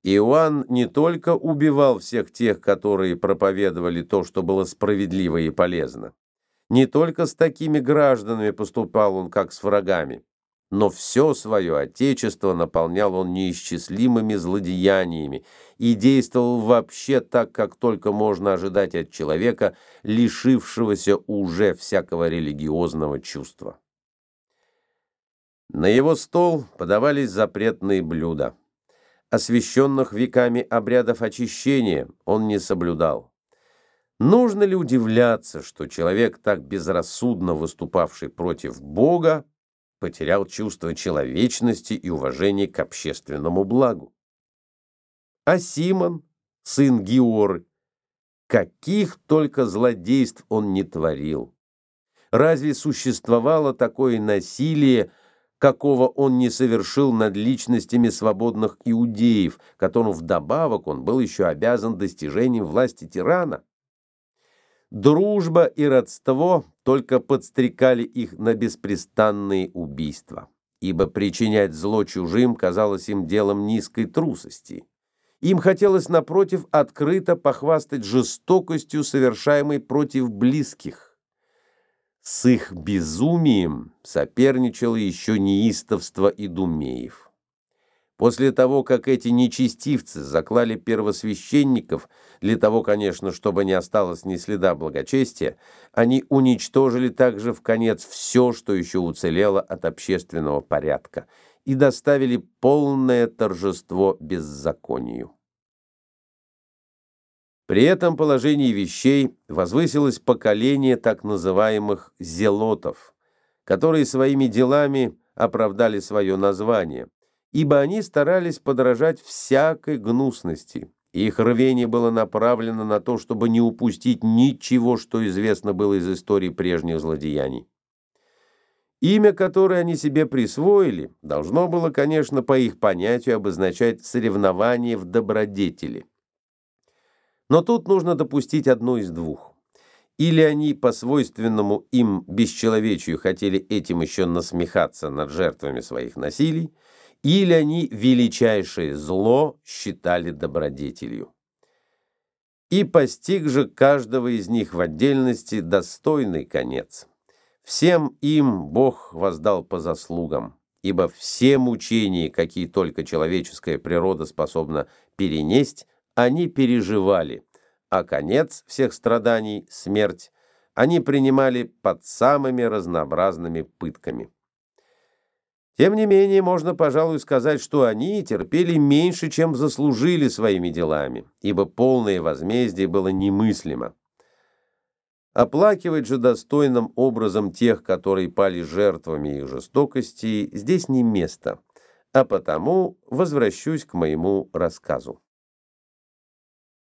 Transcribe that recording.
Иоанн не только убивал всех тех, которые проповедовали то, что было справедливо и полезно, не только с такими гражданами поступал он, как с врагами, но все свое отечество наполнял он неисчислимыми злодеяниями и действовал вообще так, как только можно ожидать от человека, лишившегося уже всякого религиозного чувства. На его стол подавались запретные блюда. Освященных веками обрядов очищения он не соблюдал. Нужно ли удивляться, что человек, так безрассудно выступавший против Бога, потерял чувство человечности и уважение к общественному благу? А Симон, сын Гиоры, каких только злодейств он не творил! Разве существовало такое насилие, какого он не совершил над личностями свободных иудеев, которым вдобавок он был еще обязан достижением власти тирана? Дружба и родство только подстрекали их на беспрестанные убийства, ибо причинять зло чужим казалось им делом низкой трусости. Им хотелось, напротив, открыто похвастать жестокостью, совершаемой против близких. С их безумием соперничало еще неистовство идумеев. После того, как эти нечестивцы заклали первосвященников, для того, конечно, чтобы не осталось ни следа благочестия, они уничтожили также вконец все, что еще уцелело от общественного порядка, и доставили полное торжество беззаконию. При этом положении вещей возвысилось поколение так называемых зелотов, которые своими делами оправдали свое название, ибо они старались подражать всякой гнусности, и их рвение было направлено на то, чтобы не упустить ничего, что известно было из истории прежних злодеяний. Имя, которое они себе присвоили, должно было, конечно, по их понятию обозначать соревнование в добродетели. Но тут нужно допустить одно из двух. Или они по свойственному им бесчеловечию хотели этим еще насмехаться над жертвами своих насилий, или они величайшее зло считали добродетелью. И постиг же каждого из них в отдельности достойный конец. Всем им Бог воздал по заслугам, ибо все мучения, какие только человеческая природа способна перенесть, они переживали, а конец всех страданий, смерть, они принимали под самыми разнообразными пытками. Тем не менее, можно, пожалуй, сказать, что они терпели меньше, чем заслужили своими делами, ибо полное возмездие было немыслимо. Оплакивать же достойным образом тех, которые пали жертвами их жестокости, здесь не место, а потому возвращусь к моему рассказу.